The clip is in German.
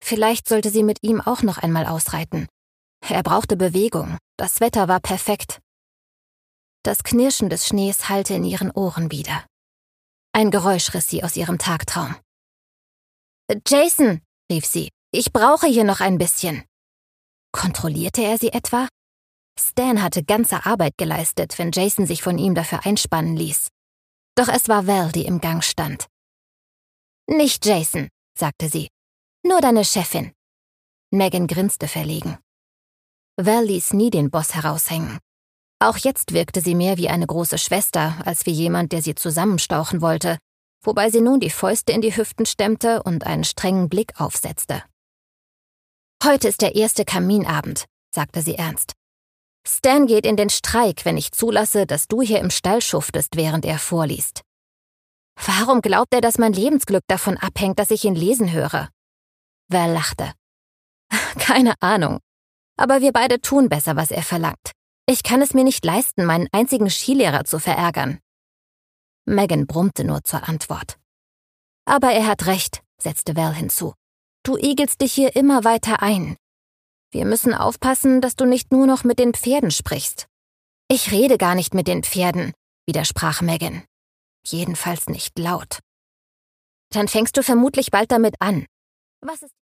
Vielleicht sollte sie mit ihm auch noch einmal ausreiten. Er brauchte Bewegung. Das Wetter war perfekt. Das Knirschen des Schnees hallte in ihren Ohren wieder. Ein Geräusch riss sie aus ihrem Tagtraum. »Jason«, rief sie, »ich brauche hier noch ein bisschen.« Kontrollierte er sie etwa? Stan hatte ganze Arbeit geleistet, wenn Jason sich von ihm dafür einspannen ließ. Doch es war Val, die im Gang stand. »Nicht Jason«, sagte sie, »nur deine Chefin.« Megan grinste verlegen. Val ließ nie den Boss heraushängen. Auch jetzt wirkte sie mehr wie eine große Schwester, als wie jemand, der sie zusammenstauchen wollte, wobei sie nun die Fäuste in die Hüften stemmte und einen strengen Blick aufsetzte. »Heute ist der erste Kaminabend«, sagte sie ernst. »Stan geht in den Streik, wenn ich zulasse, dass du hier im Stall schuftest, während er vorliest. Warum glaubt er, dass mein Lebensglück davon abhängt, dass ich ihn lesen höre?« Val lachte. »Keine Ahnung. Aber wir beide tun besser, was er verlangt. Ich kann es mir nicht leisten, meinen einzigen Skilehrer zu verärgern.« Megan brummte nur zur Antwort. »Aber er hat recht«, setzte Val hinzu. »Du igelst dich hier immer weiter ein. Wir müssen aufpassen, dass du nicht nur noch mit den Pferden sprichst.« »Ich rede gar nicht mit den Pferden«, widersprach Megan. »Jedenfalls nicht laut.« »Dann fängst du vermutlich bald damit an. Was ist